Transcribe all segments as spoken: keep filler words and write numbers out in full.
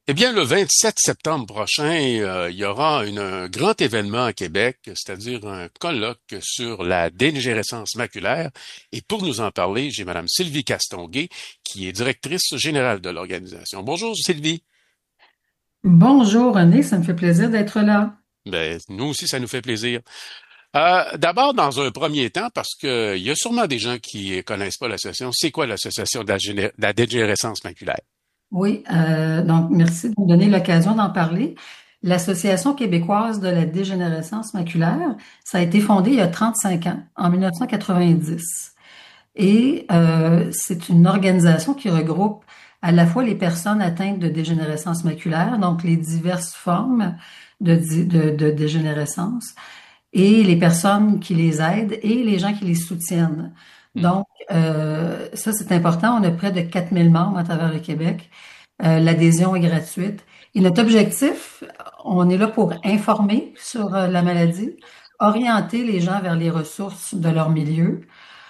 Eh bien, le vingt-sept septembre prochain, euh, il y aura une- un grand événement à Québec, c'est-à-dire un colloque sur la dégénérescence maculaire. Et pour nous en parler, j'ai Madame Sylvie Castonguay, qui est directrice générale de l'organisation. Bonjour, Sylvie. Bonjour René, ça me fait plaisir d'être là. Ben, nous aussi, ça nous fait plaisir. Euh, d'abord, dans un premier temps, parce que il y a sûrement des gens qui connaissent pas l'association. C'est quoi l'association de la, géné- de la dégénérescence maculaire? Oui, euh, donc merci de me donner l'occasion d'en parler. L'Association québécoise de la dégénérescence maculaire, ça a été fondé il y a trente-cinq ans, en mille neuf cent quatre-vingt-dix. Et euh, c'est une organisation qui regroupe à la fois les personnes atteintes de dégénérescence maculaire, donc les diverses formes de, di- de, de dégénérescence, et les personnes qui les aident et les gens qui les soutiennent. Mhm. Donc, euh, ça, c'est important. On a près de quatre mille membres à travers le Québec. Euh, l'adhésion est gratuite. Et notre objectif, on est là pour informer sur euh, la maladie, orienter les gens vers les ressources de leur milieu.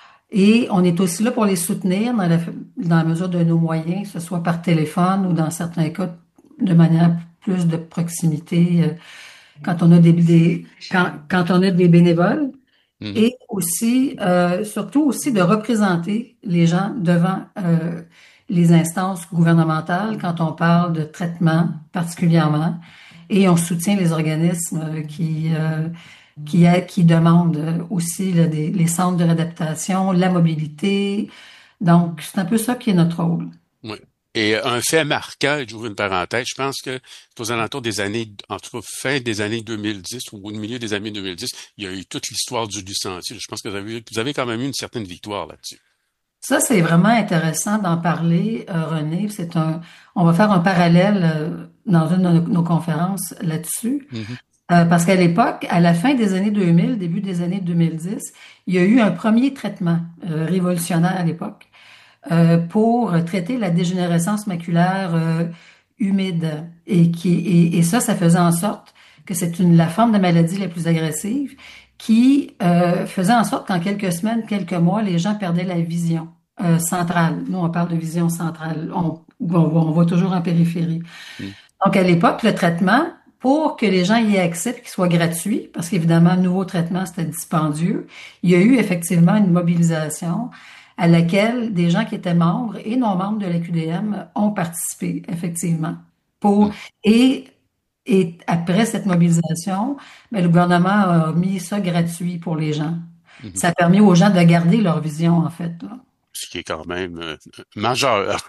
Et on est aussi là pour les soutenir dans la, dans la mesure de nos moyens, que ce soit par téléphone ou dans certains cas de manière plus de proximité, euh, quand on a des, des- quand, quand on a des bénévoles Mhm. et aussi, euh, surtout aussi de représenter les gens devant euh, les instances gouvernementales quand on parle de traitement particulièrement. Et on soutient les organismes euh, qui, euh, qui, a- qui demandent aussi là, des, les centres de réadaptation, la mobilité. Donc, c'est un peu ça qui est notre rôle. Oui. Et un fait marquant, j'ouvre une parenthèse, je pense que c'est aux alentours des années, en tout cas fin des années deux mille dix ou au milieu des années deux mille dix, il y a eu toute l'histoire du licencié. Je pense que vous avez, vous avez quand même eu une certaine victoire là-dessus. Ça, c'est vraiment intéressant d'en parler, euh, René. C'est un, on va faire un parallèle euh, dans une de nos, nos conférences là-dessus. Mhm. Euh, parce qu'à l'époque, à la fin des années deux mille, début des années deux mille dix, il y a eu un premier traitement euh, révolutionnaire à l'époque euh, pour traiter la dégénérescence maculaire euh, humide. Et, qui, et, et ça, ça faisait en sorte que c'est une, la forme de maladie la plus agressive qui euh, faisait en sorte qu'en quelques semaines, quelques mois, les gens perdaient la vision euh, centrale. Nous, on parle de vision centrale. On, on, on voit toujours en périphérie. Mhm. Donc, à l'époque, le traitement, pour que les gens y aient accès et qu'il soit gratuit, parce qu'évidemment, le nouveau traitement, c'était dispendieux, il y a eu effectivement une mobilisation à laquelle des gens qui étaient membres et non membres de la Q D M ont participé, effectivement. Pour, Mhm. et, et après cette mobilisation, ben, le gouvernement a mis ça gratuit pour les gens. Mhm. Ça a permis aux gens de garder leur vision, en fait, là. Ce qui est quand même euh, majeur.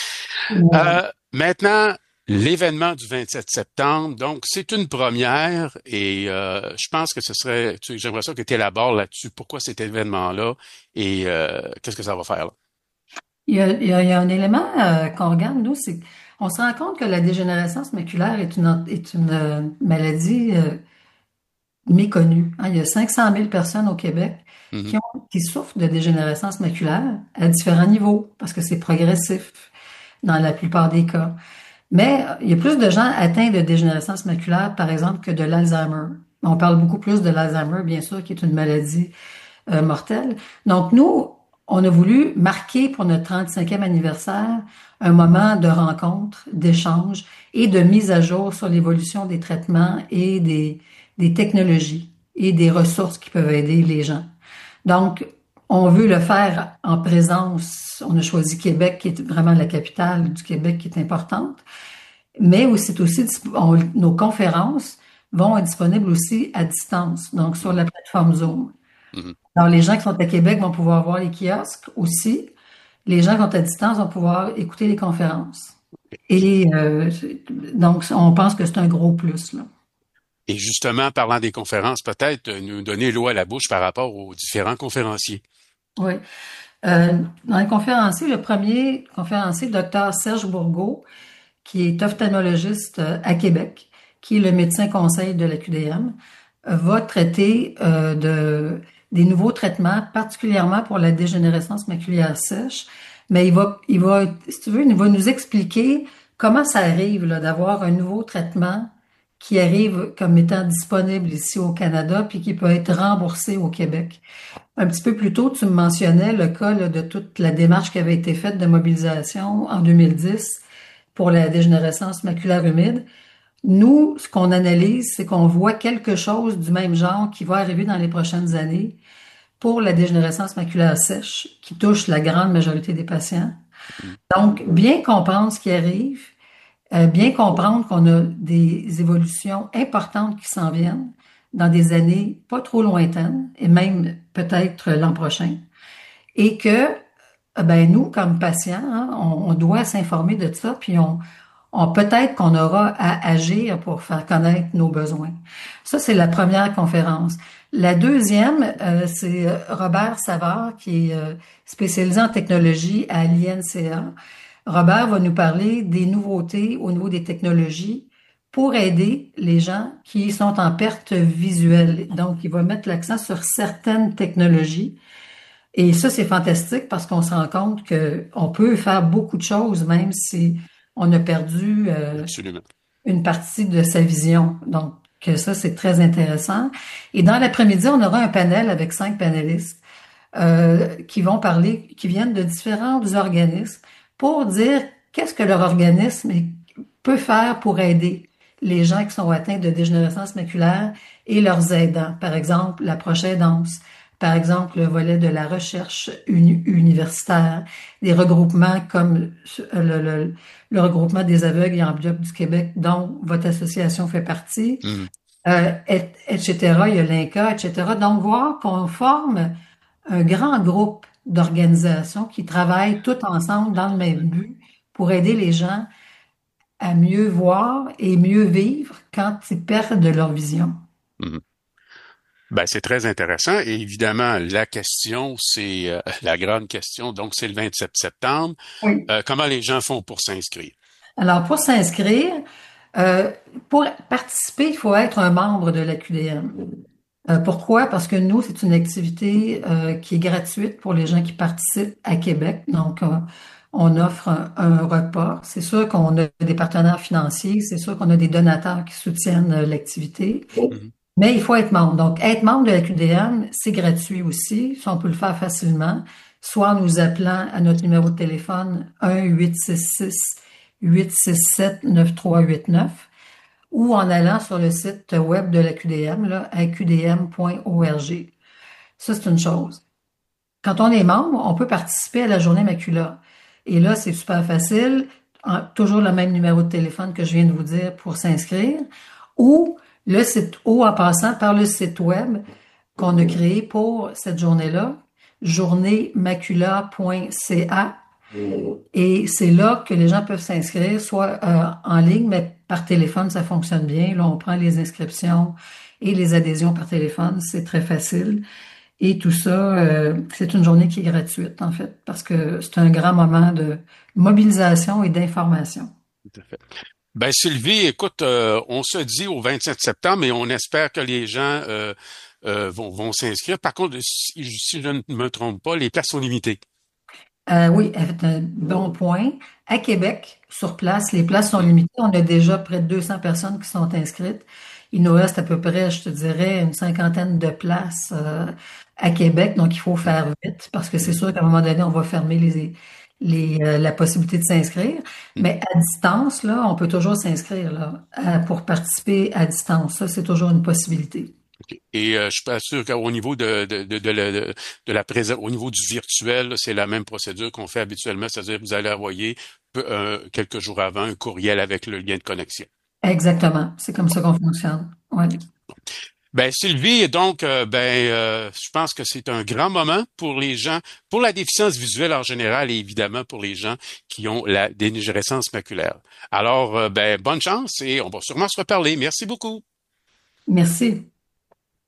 Ouais. Euh, maintenant, l'événement du vingt-sept septembre, donc c'est une première et euh, je pense que ce serait, tu- j'aimerais ça que tu élabores là-dessus. Pourquoi cet événement-là et euh, qu'est-ce que ça va faire là? Il y a, il y a- il y a un élément euh, qu'on regarde, nous, c'est on se rend compte que la dégénérescence maculaire est une, est une euh, maladie euh, méconnue, hein. Il y a cinq cent mille personnes au Québec Mhm. qui ont, qui souffrent de dégénérescence maculaire à différents niveaux, parce que c'est progressif dans la plupart des cas. Mais euh, il y a plus de gens atteints de dégénérescence maculaire, par exemple, que de l'Alzheimer. On parle beaucoup plus de l'Alzheimer, bien sûr, qui est une maladie euh, mortelle. Donc, nous, on a voulu marquer pour notre trente-cinquième anniversaire un moment de rencontre, d'échange et de mise à jour sur l'évolution des traitements et des, des technologies et des ressources qui peuvent aider les gens. Donc, on veut le faire en présence. On a choisi Québec, qui est vraiment la capitale du Québec, qui est importante. Mais aussi, c'est aussi, on- nos conférences vont être disponibles aussi à distance, donc sur la plateforme Zoom. Mhm. Alors, les gens qui sont à Québec vont pouvoir voir les kiosques aussi. Les gens qui sont à distance vont pouvoir écouter les conférences. Et euh, donc, on pense que c'est un gros plus, là. Et justement, parlant des conférences, peut-être euh, nous donner l'eau à la bouche par rapport aux différents conférenciers. Oui. Euh, dans les conférenciers, le premier conférencier, docteur Serge Bourgault, qui est ophtalmologiste euh, à Québec, qui est le médecin conseil de la Q D M, euh, va traiter euh, de, des nouveaux traitements, particulièrement pour la dégénérescence maculaire sèche. Mais il va, il va, si tu veux, il va nous expliquer comment ça arrive là, d'avoir un nouveau traitement qui arrive comme étant disponible ici au Canada, puis qui peut être remboursé au Québec. Un petit peu plus tôt, tu me mentionnais le cas là, de toute la démarche qui avait été faite de mobilisation en deux mille dix pour la dégénérescence maculaire humide. Nous, ce qu'on analyse, c'est qu'on voit quelque chose du même genre qui va arriver dans les prochaines années pour la dégénérescence maculaire sèche, qui touche la grande majorité des patients. Mhm. Donc, bien comprendre ce qui arrive, euh, bien comprendre qu'on a des évolutions importantes qui s'en viennent dans des années pas trop lointaines, et même peut-être l'an prochain, et que, euh, ben nous, comme patients, hein, on, on doit s'informer de ça, puis on, on peut-être qu'on aura à agir pour faire connaître nos besoins. Ça, c'est la première conférence. La deuxième, euh, c'est Robert Savard, qui est euh, spécialisé en technologie à l'I N C A. Robert va nous parler des nouveautés au niveau des technologies pour aider les gens qui sont en perte visuelle. Donc, il va mettre l'accent sur certaines technologies. Et ça, c'est fantastique parce qu'on se rend compte qu'on peut faire beaucoup de choses, même si on a perdu euh, Absolument. une partie de sa vision. Donc, que ça, c'est très intéressant. Et dans l'après-midi, on aura un panel avec cinq panélistes euh, qui vont parler, qui viennent de différents organismes pour dire qu'est-ce que leur organisme peut faire pour aider les gens qui sont atteints de dégénérescence maculaire et leurs aidants. Par exemple, la proche-aidance. Par exemple, le volet de la recherche uni- universitaire, des regroupements comme le, le, le regroupement des aveugles et amblyopes du Québec, dont votre association fait partie, Mhm. euh, et, etc. Il y a l'I N C A, et cetera. Donc, voir qu'on forme un grand groupe d'organisations qui travaillent tout ensemble dans le même but pour aider les gens à mieux voir et mieux vivre quand ils perdent leur vision. Mhm. Ben, c'est très intéressant. Et évidemment, la question, c'est euh, la grande question. Donc, c'est le vingt-sept septembre. Oui. Euh, comment les gens font pour s'inscrire? Alors, pour s'inscrire, euh, pour participer, il faut être un membre de la Q D M. Euh, pourquoi? Parce que nous, c'est une activité euh, qui est gratuite pour les gens qui participent à Québec. Donc, euh, on offre un, un repas. C'est sûr qu'on a des partenaires financiers, c'est sûr qu'on a des donateurs qui soutiennent euh, l'activité, Mhm. mais il faut être membre. Donc, être membre de la Q D M, c'est gratuit aussi. Ça, on peut le faire facilement, soit en nous appelant à notre numéro de téléphone un huit six six huit six sept neuf trois huit neuf ou en allant sur le site web de la Q D M, là, à q d m point org. Ça, c'est une chose. Quand on est membre, on peut participer à la journée Macula. Et là, c'est super facile. En- toujours le même numéro de téléphone que je viens de vous dire pour s'inscrire. Ou le site, ou en passant par le site web qu'on a créé pour cette journée-là, journée macula point c a. Et c'est là que les gens peuvent s'inscrire, soit euh, en ligne, mais par téléphone, ça fonctionne bien. Là, on prend les inscriptions et les adhésions par téléphone, c'est très facile. Et tout ça, euh, c'est une journée qui est gratuite, en fait, parce que c'est un grand moment de mobilisation et d'information. Tout à fait. Ben, Sylvie, écoute, euh, on se dit au vingt-sept septembre et on espère que les gens euh, euh, vont, vont s'inscrire. Par contre, si, si je ne me trompe pas, les places sont limitées. Euh, oui, c'est un bon point. À Québec, sur place, les places sont limitées. On a déjà près de deux cents personnes qui sont inscrites. Il nous reste à peu près, je te dirais, une cinquantaine de places euh, à Québec. Donc, il faut faire vite parce que c'est sûr qu'à un moment donné, on va fermer les, les, euh, la possibilité de s'inscrire. Mais à distance, là, on peut toujours s'inscrire là, à- pour participer à distance. Ça, c'est toujours une possibilité. OK. Et euh, je suis pas sûr qu'au niveau de, de, de, de, la, de, de la présence, au niveau du virtuel, là, c'est la même procédure qu'on fait habituellement, c'est-à-dire que vous allez envoyer peu- euh, quelques jours avant un courriel avec le lien de connexion. Exactement. C'est comme ça qu'on fonctionne. Oui. Ben Sylvie, donc euh, ben euh, je pense que c'est un grand moment pour les gens, pour la déficience visuelle en général et évidemment pour les gens qui ont la dégénérescence maculaire. Alors euh, ben bonne chance et on va sûrement se reparler. Merci beaucoup. Merci.